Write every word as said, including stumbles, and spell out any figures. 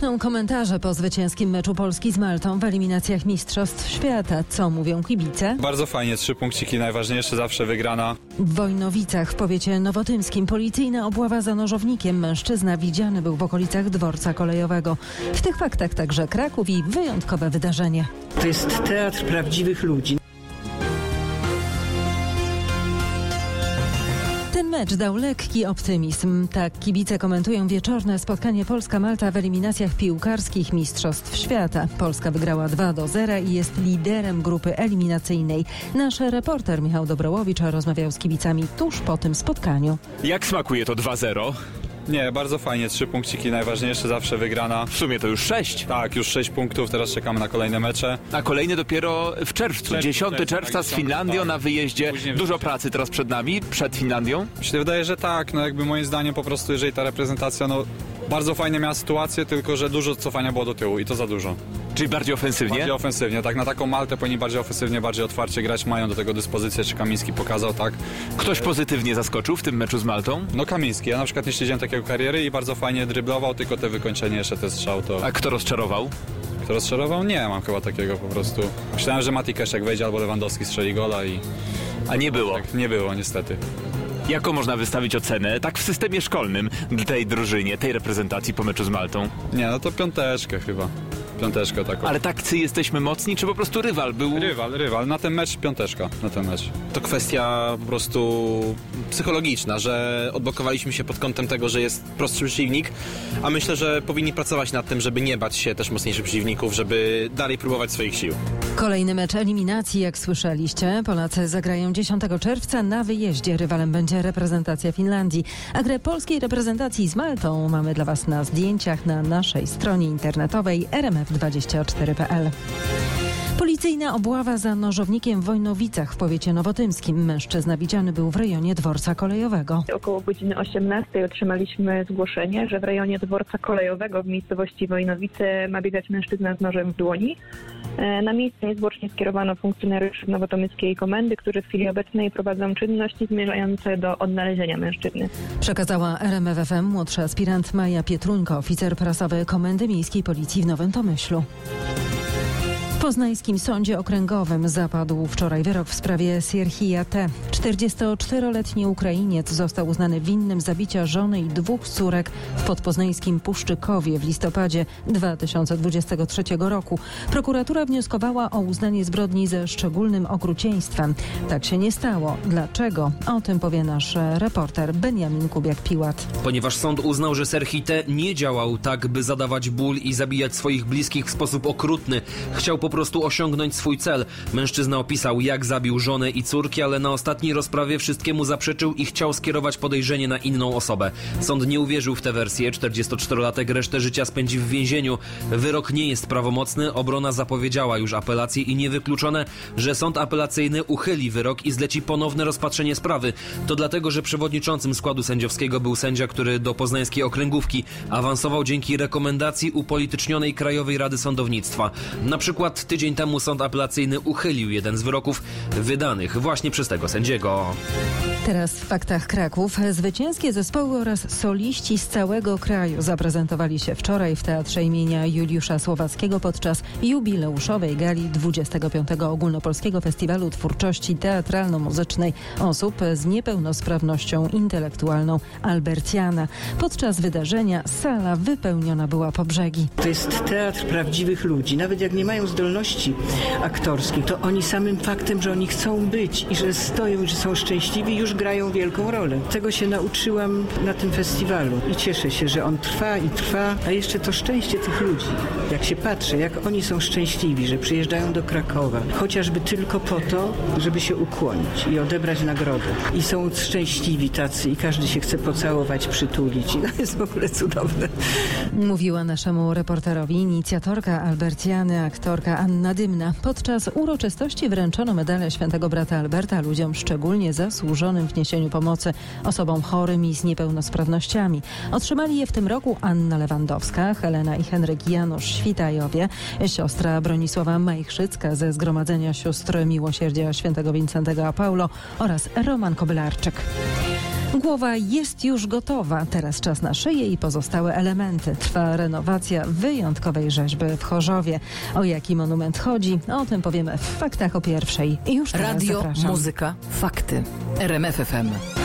Kwitną komentarze po zwycięskim meczu Polski z Maltą w eliminacjach Mistrzostw Świata. Co mówią kibice? Bardzo fajnie, trzy punkciki, najważniejsze, zawsze wygrana. W Wojnowicach w powiecie nowotymskim policyjna obława za nożownikiem. Mężczyzna widziany był w okolicach dworca kolejowego. W tych faktach także Kraków i wyjątkowe wydarzenie. To jest teatr prawdziwych ludzi. Ten mecz dał lekki optymizm. Tak kibice komentują wieczorne spotkanie Polska-Malta w eliminacjach piłkarskich Mistrzostw Świata. Polska wygrała dwa do zera i jest liderem grupy eliminacyjnej. Nasz reporter Michał Dobrołowicz rozmawiał z kibicami tuż po tym spotkaniu. Jak smakuje to dwa zero? Nie, bardzo fajnie, trzy punkciki, najważniejsze, zawsze wygrana. W sumie to już sześć. Tak, już sześć punktów, teraz czekamy na kolejne mecze. A kolejny dopiero w czerwcu, dziesiątego czerwca z Finlandią tak. na wyjeździe. Później Dużo wrócimy. pracy teraz przed nami, przed Finlandią? Mi się wydaje, że tak, no jakby moim zdaniem po prostu, jeżeli ta reprezentacja, no bardzo fajnie miała sytuację, tylko że dużo cofania było do tyłu i to za dużo. Czyli bardziej ofensywnie? Bardziej ofensywnie, tak, na taką Maltę powinni bardziej ofensywnie, bardziej otwarcie grać, mają do tego dyspozycję, czy Kamiński pokazał, tak. Ktoś pozytywnie zaskoczył w tym meczu z Maltą? No Kamiński, ja na przykład nie śledziłem takiego kariery i bardzo fajnie dryblował, tylko te wykończenie, jeszcze ten strzał to... A kto rozczarował? Kto rozczarował? Nie, mam chyba takiego po prostu. Myślałem, że Mati Keszek wejdzie albo Lewandowski strzeli gola i... A nie było. Tak, nie było niestety. Jaką można wystawić ocenę, tak w systemie szkolnym, tej drużynie, tej reprezentacji po meczu z Maltą? Nie, no to piąteczkę chyba. Piąteczkę taką. Ale takcy jesteśmy mocni, czy po prostu rywal był... Rywal, rywal. Na ten mecz piąteczka. Na ten mecz. To kwestia po prostu psychologiczna, że odblokowaliśmy się pod kątem tego, że jest prostszy przeciwnik, a myślę, że powinni pracować nad tym, żeby nie bać się też mocniejszych przeciwników, żeby dalej próbować swoich sił. Kolejny mecz eliminacji, jak słyszeliście. Polacy zagrają dziesiątego czerwca na wyjeździe. Rywalem będzie reprezentacja Finlandii. A grę polskiej reprezentacji z Maltą mamy dla Was na zdjęciach na naszej stronie internetowej r m f dwadzieścia cztery kropka p l. Policyjna obława za nożownikiem w Wojnowicach w powiecie nowotymskim. Mężczyzna widziany był w rejonie dworca kolejowego. Około godziny osiemnastej otrzymaliśmy zgłoszenie, że w rejonie dworca kolejowego w miejscowości Wojnowice ma biegać mężczyzna z nożem w dłoni. Na miejsce niezwłocznie skierowano funkcjonariuszy nowotomyskiej komendy, którzy w chwili obecnej prowadzą czynności zmierzające do odnalezienia mężczyzny. Przekazała R M F F M młodszy aspirant Maja Pietruńko, oficer prasowy Komendy Miejskiej Policji w Nowym Tomyślu. W poznańskim sądzie okręgowym zapadł wczoraj wyrok w sprawie Sierhija T. czterdziestoczteroletni Ukrainiec został uznany winnym zabicia żony i dwóch córek w podpoznańskim Puszczykowie w listopadzie dwa tysiące dwudziestego trzeciego roku. Prokuratura wnioskowała o uznanie zbrodni ze szczególnym okrucieństwem. Tak się nie stało. Dlaczego? O tym powie nasz reporter Benjamin Kubiak-Piłat. Ponieważ sąd uznał, że Serhij T. nie działał tak, by zadawać ból i zabijać swoich bliskich w sposób okrutny. Chciał po prostu osiągnąć swój cel. Mężczyzna opisał, jak zabił żonę i córki, ale na ostatniej rozprawie wszystkiemu zaprzeczył i chciał skierować podejrzenie na inną osobę. Sąd nie uwierzył w tę wersję. czterdziestoczterolatek resztę życia spędzi w więzieniu. Wyrok nie jest prawomocny. Obrona zapowiedziała już apelację i niewykluczone, że sąd apelacyjny uchyli wyrok i zleci ponowne rozpatrzenie sprawy. To dlatego, że przewodniczącym składu sędziowskiego był sędzia, który do poznańskiej okręgówki awansował dzięki rekomendacji upolitycznionej Krajowej Rady Sądownictwa. Na przykład tydzień temu sąd apelacyjny uchylił jeden z wyroków wydanych właśnie przez tego sędziego. Teraz w faktach Kraków. Zwycięskie zespoły oraz soliści z całego kraju zaprezentowali się wczoraj w Teatrze imienia Juliusza Słowackiego podczas jubileuszowej gali dwudziestego piątego Ogólnopolskiego Festiwalu Twórczości Teatralno-Muzycznej osób z niepełnosprawnością intelektualną Albertiana. Podczas wydarzenia sala wypełniona była po brzegi. To jest teatr prawdziwych ludzi. Nawet jak nie mają zdolności aktorskich, to oni samym faktem, że oni chcą być i że stoją, że są szczęśliwi, już grają wielką rolę. Tego się nauczyłam na tym festiwalu i cieszę się, że on trwa i trwa, a jeszcze to szczęście tych ludzi. Jak się patrzę, jak oni są szczęśliwi, że przyjeżdżają do Krakowa, chociażby tylko po to, żeby się ukłonić i odebrać nagrodę. I są szczęśliwi tacy i każdy się chce pocałować, przytulić i to jest w ogóle cudowne. Mówiła naszemu reporterowi inicjatorka Albertiany, aktorka Anna Dymna. Podczas uroczystości wręczono medale Świętego Brata Alberta ludziom szczególnie zasłużonym w niesieniu pomocy osobom chorym i z niepełnosprawnościami. Otrzymali je w tym roku Anna Lewandowska, Helena i Henryk Janusz Świtajowie, siostra Bronisława Majchrzycka ze Zgromadzenia Sióstr Miłosierdzia Świętego Wincentego a Paulo oraz Roman Kobylarczyk. Głowa jest już gotowa. Teraz czas na szyję i pozostałe elementy. Trwa renowacja wyjątkowej rzeźby w Chorzowie. O jaki monument chodzi? O tym powiemy w Faktach o pierwszej. I już teraz Radio, zapraszam. muzyka, fakty. R M F F M.